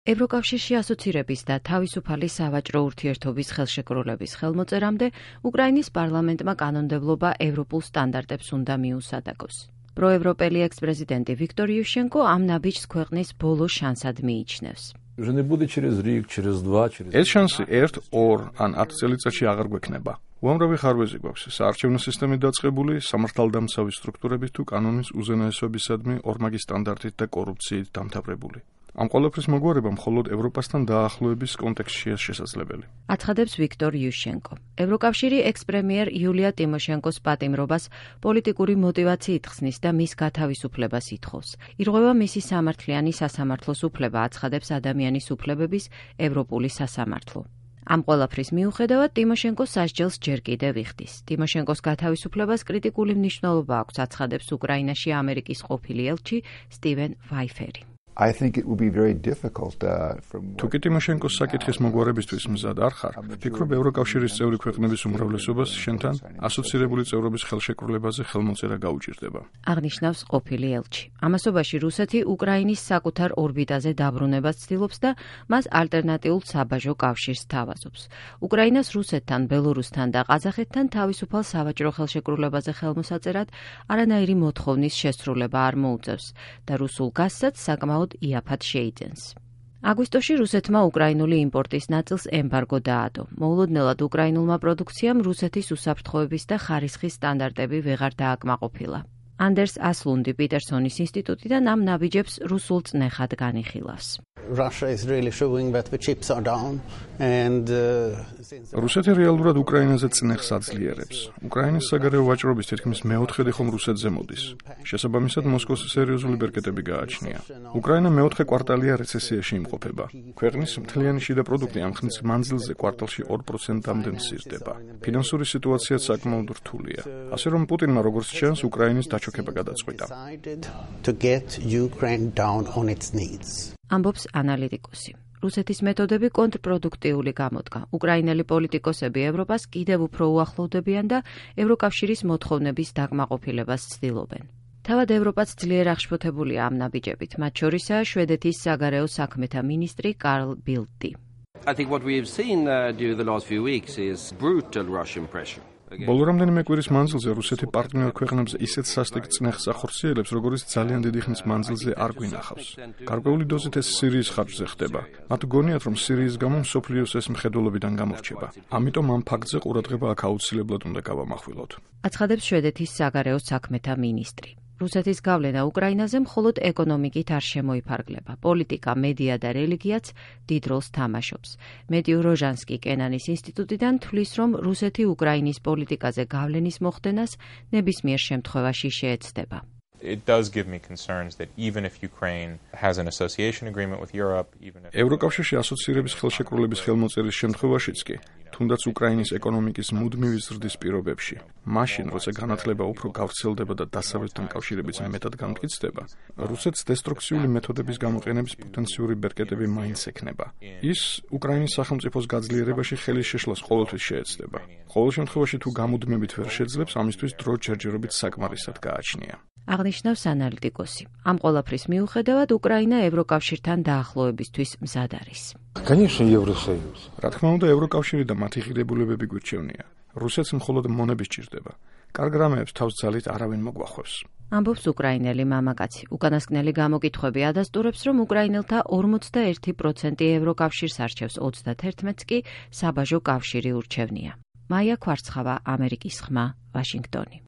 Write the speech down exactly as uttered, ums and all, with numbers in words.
ევროკავშირში ასოცირების და თავისუფალი სავაჭრო ურთიერთობის ხელშეკრულების ხელმოწერამდე უკრაინის პარლამენტმა კანონმდებლობა ევროპულ სტანდარტებს უნდა მიუსადაგოს. პროევროპელი ექს-პრეზიდენტი ვიქტორ იუშენკო ამ ნაბიჯს ქვეყნის ბოლო შანსად მიიჩნევს. ეს შანსი ერთ, ორ ან ათ წელიწადში აღარ გვექნება. უამრავი ხარვეზი გვაქვს საარჩევნო სისტემით დაწყებული, სამართალდამცავი სტრუქტურებით თუ კანონის უზენაესობისადმი ორმაგი სტანდარტით და კორუფციით დამთავრებული. ამ ყველაფრის მოგვარება მხოლოდ ევროპასთან დაახლოების კონტექსტშია შესაძლებელი. აცხადებს ვიქტორ იუშენკო. ევროკავშირი ექს-პრემიერ იულია ტიმოშენკოს პატიმრობას პოლიტიკური მოტივაციით ხსნის და მის გათავისუფლებას ითხოვს. ირღვევა მისი სამართლიანი სასამართლოს უფლება, აცხადებს ადამიანის უფლებების ევროპული სასამართლო. ამ ყველაფრის მიუხედავად ტიმოშენკო სასჯელს ჯერ კიდევ იხდის. ტიმოშენკოს გათავისუფლებას კრიტიკული მნიშვნელობა აქვს, აცხადებს უკრაინაში ამერიკის ყოფილი ელჩი სტივენ ვაიფერი. თუკი ტიმოშენკოს საკითხის მოგვარებისთვის მზად არ ხარ, ვფიქრობ ევროკავშირის წევრი ქვეყნების უმრავლესობას შენთან ასოცირებული წევრობის ხელშეკრულებაზე ხელმოწერა გაუჭირდება. აღნიშნავს ყოფილი ელჩი. ამასობაში რუსეთი უკრაინის საკუთარ ორბიტაზე დაბრუნებას ცდილობს და მას ალტერნატიულ საბაჟო კავშირს თავაზობს. უკრაინას რუსეთთან, ბელორუსთან და ყაზახეთთან თავისუფალ სავაჭრო ხელშეკრულებაზე ხელმოსაწერად არანაირი მოთხოვნის შესრულება არ მოუწევს და რუსულ გაზსაც საკმაოდ იაფად შეიძენს. აგვისტოში რუსეთმა უკრაინული იმპორტის ნაწილს ემბარგო დაადო. მოულოდნელად უკრაინულმა პროდუქციამ რუსეთის უსაფრთხოების და ხარისხის სტანდარტები ვეღარ დააკმაყოფილა. ანდერს ასლუნდი პიტერსონის ინსტიტუტიდან ამ ნაბიჯებს რუსულ წნეხად განიხილავს. რუსეთი რეალურად უკრაინაზე წნეხს აძლიერებს. უკრაინის საგარეო ვაჭრობის თითქმის მეოთხედი ხომ რუსეთზე მოდის. შესაბამისად მოსკოვს სერიოზული ბერკეტები გააჩნია. უკრაინა მეოთხე კვარტალია რეცესიაში იმყოფება. ქვეყნის მთლიანი შიდა პროდუქტი ამ ხნის მანძილზე კვარტალში ორ პროცენტამდე მცირდება. ფინანსური სიტუაციაც საკმაოდ რთულია. ასე რომ პუტინმა როგორც ჩანს უკრაინის დაჩოქება გადაწყვიტა. ამბობს ანალიტიკოსი. რუსეთის მეთოდები კონტრპროდუქტიული გამოდგა. უკრაინელი პოლიტიკოსები ევროპას კიდევ უფრო უახლოვდებიან და ევროკავშირის მოთხოვნების დაკმაყოფილებას ცდილობენ. თავად ევროპაც ძლიერ აღშფოთებულია ამ ნაბიჯებით, მათ შორისაა შვედეთის საგარეო საქმეთა მინისტრი კარლ ბილდტი. ბოლო რამდენიმე კვირის მანძილზე რუსეთი პარტნიორ ქვეყნებზე ისეთ სასტიკ წნეხს ახორციელებს, როგორც ძალიან დიდი ხნის მანძილზე არ გვინახავს. გარკვეული დოზით ეს სირიის ხარჯზე ხდება. მათ გონიათ, რომ სირიის გამო მსოფლიოს ეს მხედველობიდან გამორჩება. ამიტომ ამ ფაქტზე ყურადღება აქ აუცილებლად უნდა გავამახვილოთ. აცხადებს შვედეთის საგარეო საქმეთა მინისტრი. რუსეთის გავლენა უკრაინაზე მხოლოდ ეკონომიკით არ შემოიფარგლება. პოლიტიკა, მედია და რელიგიაც დიდ როლს თამაშობს. მედიუ როჟანსკი კენანის ინსტიტუტიდან თვლის, რომ რუსეთი უკრაინის პოლიტიკაზე გავლენის მოხდენას ნებისმიერ შემთხვევაში შეეცდება. ევროკავშირში ასოცირების ხელშეკრულების ხელმოწერის შემთხვევაშიც კი, თუნდაც უკრაინის ეკონომიკის მუდმივი ზრდის პირობებში, მაშინ, როცა განათლება უფრო გავრცელდება და დასავლეთთან კავშირებიც მეტად განმტკიცდება, რუსეთს დესტრუქციული მეთოდების გამოყენების პოტენციური ბერკეტები მაინც ექნება. ის უკრაინის სახელმწიფოს გაძლიერებაში ხელის შეშლას ყოველთვის შეეცდება. ყოველ შემთხვევაში თუ გამუდმებით ვერ შეძლებს, ამისთვის დრო ჯერჯერობით საკმარისად გააჩნია. აღნიშნავს ანალიტიკოსი. ამ ყველაფრის მიუხედავად უკრაინა ევროკავშირთან დაახლოებისთვის მზად არის. რა თქმა უნდა, ევროკავშირი და მათი ღირებულებები გვირჩევნია. რუსეთს მხოლოდ მონები სჭირდება. კარგ რამეებს თავს ძალით არავინ მოგვახვევს. ამბობს უკრაინელი მამაკაცი. უკანასკნელი გამოკითხვები ადასტურებს, რომ უკრაინელთა ორმოცდაერთი პროცენტი ევროკავშირს არჩევს, ოცდაათერთს კი საბაჟო კავშირი ურჩევნია. მაია ქვარცხავა, ამერიკის ხმა, ვაშინგტონი.